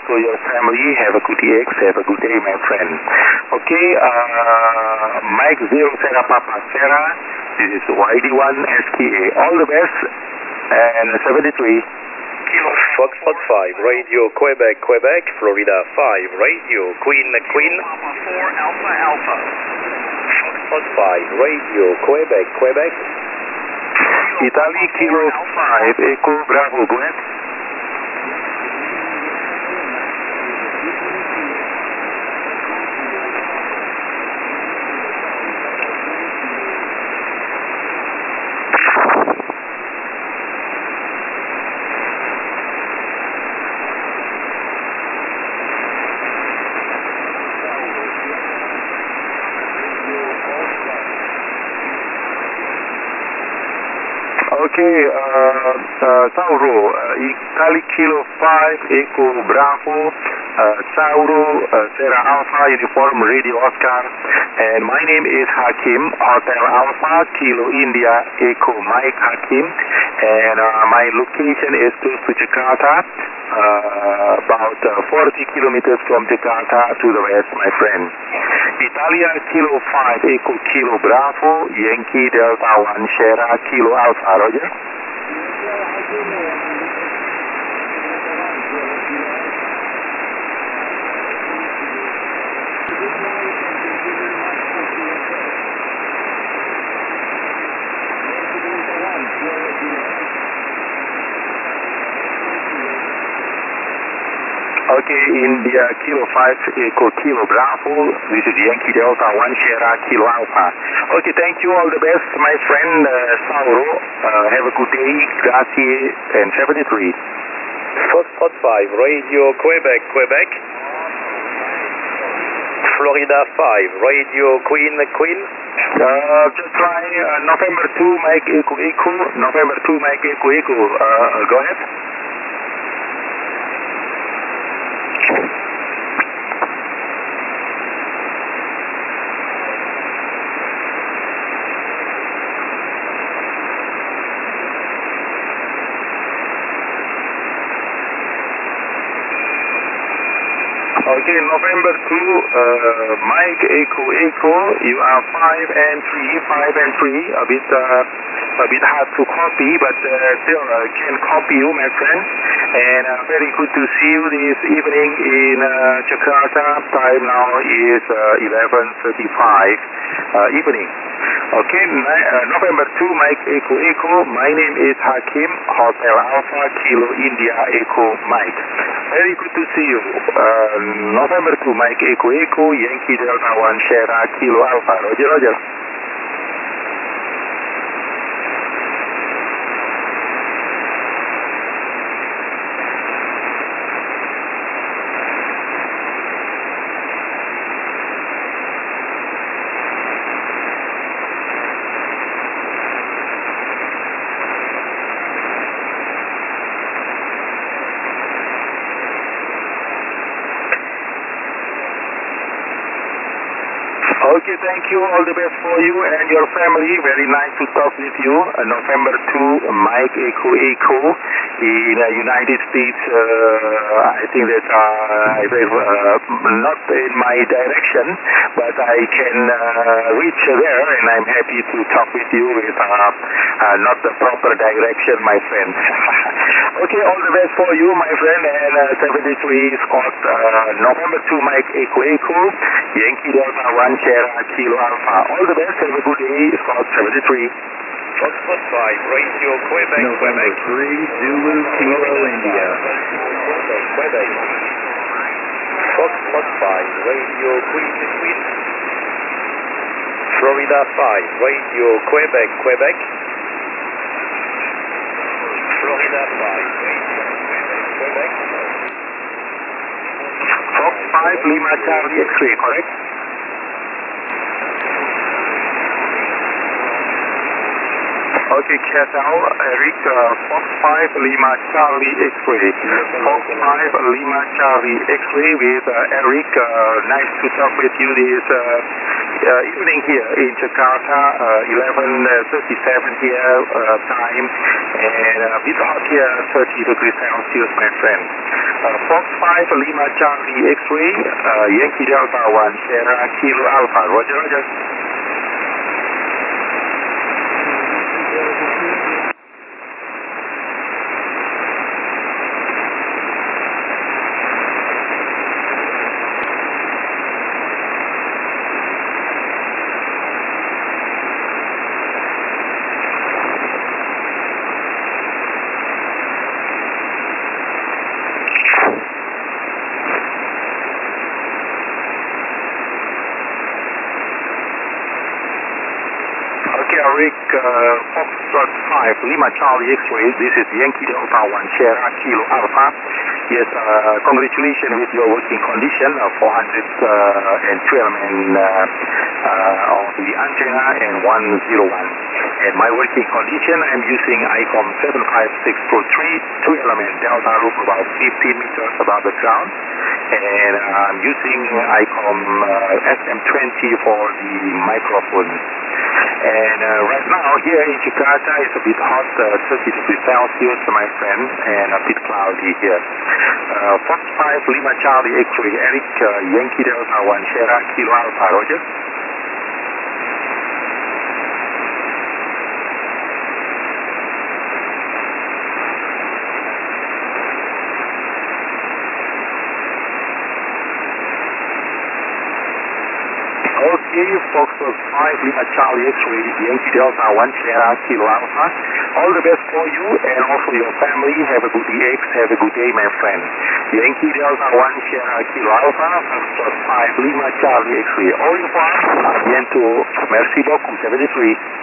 also your family. Have a good day, have a good day, my friend. Okay, Mike 0 Sarah Papa Sarah, this is YD1 SKA. All the best, and 73. Kilo Foxtrot 5, Radio Quebec, Quebec, Florida 5, Radio Queen, Queen. Papa 4 Alpha Alpha. Foxtrot 5, Radio Quebec, Quebec. Italy Kilo 5, Echo Bravo, go ahead. Okay, Tauro, Italy Kilo 5, Echo Bravo, Tauro, Sierra Alpha, Uniform Radio Oscar, and my name is Hakim, Hotel Alpha, Kilo India, Echo Mike Hakim, and my location is close to Jakarta, about 40 kilometers from Jakarta to the west, my friend. Italia Kilo 5, Echo Kilo Bravo, Yankee Delta 1 Sierra Kilo Alpha, Roger. Okay, India Kilo 5, Echo Kilo Bravo, this is Yankee Delta 1 Sierra Kilo Alpha. Okay, thank you, all the best, my friend Sauro. Have a good day, grazie, and 73. Foxtrot 5, Radio Quebec, Quebec. Florida 5, Radio Queen, Queen. Just try November 2, Mike Echo Echo, November 2, Mike Echo Echo, go ahead. Okay, November 2, Mike Echo Echo, you are 5 and 3, a bit hard to copy, but still can copy you, my friend. And very good to see you this evening in Jakarta. Time now is 11:35 evening. Okay, November 2, Mike Echo Echo. My name is Hakim, Hotel Alpha, Kilo India Echo Mike. Very good to see you. November 2, Mike Echo Echo, Yankee Delta 1 Sierra Kilo Alpha. Roger, Roger. Okay, thank you. All the best for you and your family. Very nice to talk with you. November 2, Mike Echo Echo in United States. I think that not in my direction, but I can reach there, and I'm happy to talk with you with not the proper direction, my friend. Okay, all the best for you, my friend, and 73 Scott, November 2, Mike Echo Echo, Yankee Delta 1 Sierra Kilo Alpha. All the best, have a good day, Scott 73. Foxtrot 5, Radio Quebec, November 3, Zulu Kilo India. Quebec. Foxtrot 5, Radio Queen, Queen. Florida 5, Radio Quebec, Quebec. Florida 5, Radio Quebec, Quebec. Fox 5, Lima Charlie X-ray, correct? Okay, Ketal, Eric, Fox 5, Lima Charlie X-ray. Fox 5, Lima Charlie X-ray with Eric. Nice to talk with you this evening here in Jakarta, 11:37 here time, and a bit hot here, 30 degrees Celsius, my friend. Fox 5 Lima Charlie X-ray, Yankee Delta 1 Sierra Kilo Alpha. Roger, roger. Rick, Foxtrot 5, Lima Charlie X-ray, this is Yankee Delta 1 Sierra Kilo Alpha. Yes, congratulations with your working condition, 412 and on the antenna and 101. And my working condition, I'm using ICOM 756 Pro 3, 2-element Delta loop about 15 meters above the ground. And I'm using ICOM SM20 for the microphone. And right now here in Jakarta it's a bit hot, 30 degrees Celsius, my friend, and a bit cloudy here. Fox 5 Lima Charlie X-ray, Eric, Yankee Delta 1 Sierra Kilo Alpha, roger. Okay, Fox 5 Lima Charlie X-ray, Yankee Delta 1 Sierra Kilo Alpha. All the best for you and also your family. Have a good DX, have a good day, my friend. Yankee Delta 1 Sierra Kilo Alpha, Fox 5 Lima Charlie X-ray. Au revoir, à bientôt. Merci beaucoup, 73.